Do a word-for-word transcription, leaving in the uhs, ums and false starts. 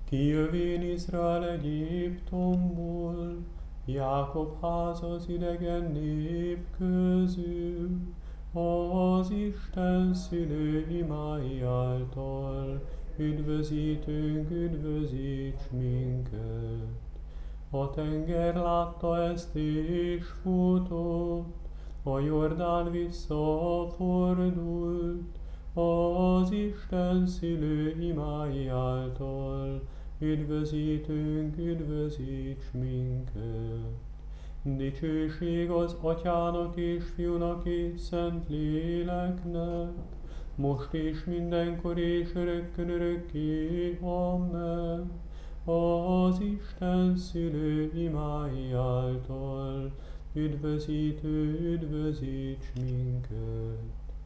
Kijövén Izrael Egyiptomból, Jákob háza az idegen nép közül, az Isten szülő imái által, üdvözítőnk, üdvözíts minket. A tenger látta ezt és futott, a Jordán visszafordult, az Isten szülő imái által, üdvözítőnk, üdvözíts minket. Dicsőség az Atyának és Fiúnak és Szent Léleknek, most és mindenkor és örökkön örökké. Amen. Az Isten szülő imái által, üdvözítő, üdvözíts minket.